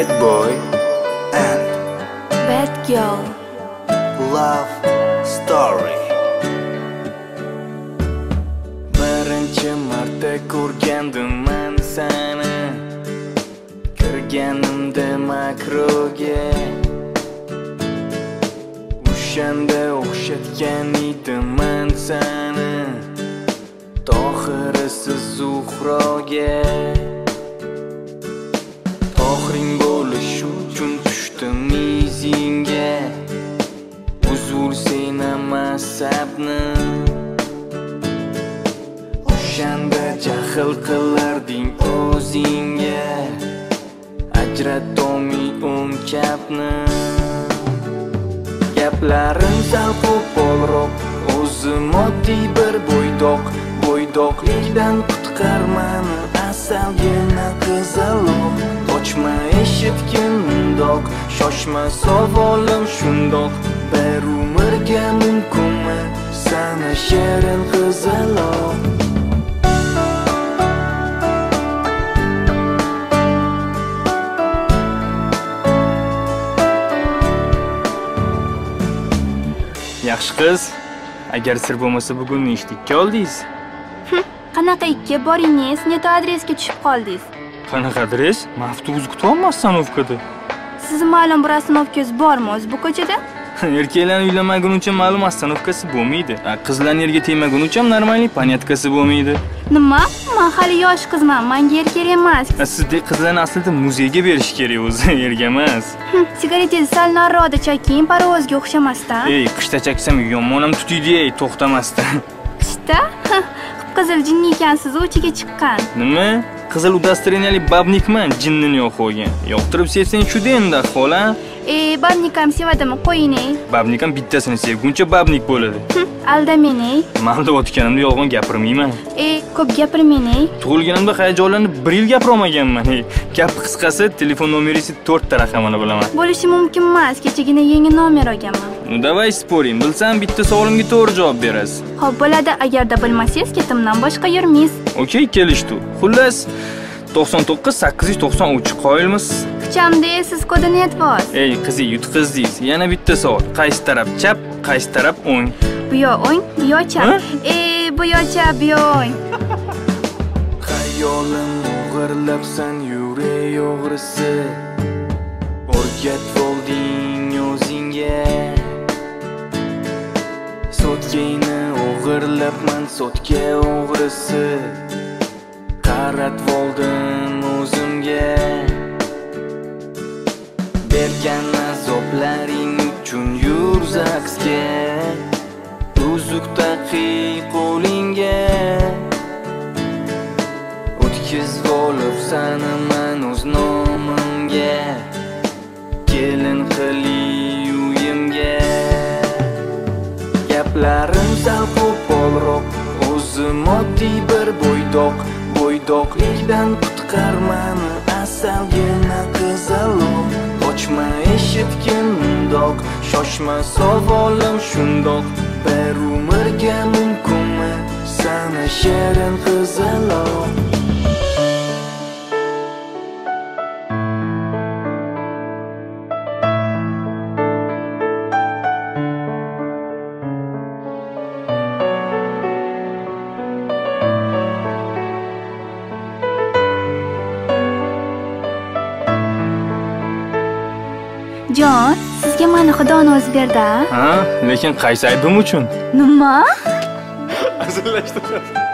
Bad boy and Bad girl. love story. Birinchi marta ko'rgandim men seni, kirganimda makroga. O'shanda o'xshatgan edim men seni, tohirisiz Zuhroga. Tohiring bo'lish uchun tushdim izingga, uzul seni masabni. O'shanda jahl qilarding o'zingga, ajratolmay o'n kapni. Gaplarim sal qo'polroq, o'zim oddiy bir bo'ydoq. Bo'ydoqlikdan qutqar mani asalgina qizaloq. Qochma eshitgin mundoq, shoshma savolim shundoq. Bir umrga mumkinmi sana shirin qizaloq? Yaxshi qiz, agar sir bo'lmasa bugun nechlikka oldingiz? Qanaqa ikki boringiz, neto adresga tushib qoldingiz. Qanaqa adres? Avtobus kutyapman ofkada. Sizni ma'lum bir ostanovkangiz bormi o'zi bu ko'chada? Erkaklarni uylanmaguncha ma'lum ostanovkasi bo'lmaydi. Qizlarning yerga tegmaguncha normalniy panyatkasi bo'lmaydi. Nima? Men hali yosh qizman, menga yer kerak emas. Sizdek qizlarni aslida muzeyga berish kerak o'zi, yerga emas. Sigaretangizni sal nariroqda chaking, parvozga o'xshamasdan. Ey, qishda chaksam yomonam tutuydi, to'xtamasdan. Qishda? Qizil jinni ekansiz, uchiga chiqqan. Nima? Qizil udastreniyali babnikman, jinnini yo'q qo'ygan. Yoqtirib sevsang shu endi ahvol, ha? Babnik ham sevadimi? Qo'ying. Babnik ham bittasini sevguncha babnik bo'ladi. Aldamang. Men o'tganimda yolg'on gapirmayman. Ko'p gapirmang. Tug'ilganimda hayajonlanib 1 yil gapirolmaganman. Gap qisqasi, telefon nomeringizni 4 ta raqamini bilaman. Bo'lishi mumkin emas, kechagina yangi nomer olganman. Davay sporing, bilsam bitta savolimga to'g'ri javob berasiz. Xo'p, bo'ladi, agarda bilmasangiz, ketimdan boshqa yurmaysiz. Okey, kelishdi. Xullas 99 893 qoyilmisiz? Kuchamda siz kodini aytvoz. Ey, qizi yutqizdingiz. Yana bitta savol. Qaysi taraf chap, qaysi taraf o'ng? Bu yo o'ng, bu yo chap. Bu yo chap, bu yo o'ng. Xayolim o'g'irlabsan yurek o'g'risi. O'rgatib olding o'zingga. Sotkayni o'g'irlabman, sotka o'g'risi. Qaratib oldim o'zimga. Bergan azoblaring uchun yur zaxga. Uzuk taqiy qo'lingga. O'tkazib olibsan men o'z nomimga. Kelin qili uyimga. Gaplarim sal qo'polroq, o'zim oddiy bir bo'ydoq. Bo'ydoqlikdan qutqar mani asalgina qizaloq. Qochma eshitgin mundoq, shoshma savolim shundoq. Bir umrga mumkinmi sana shirin qizaloq? Jon, sizga meni Xudoni o'zi berdi-a? Ha, lekin qaysi aybim uchun? Nima? Hazillashdim.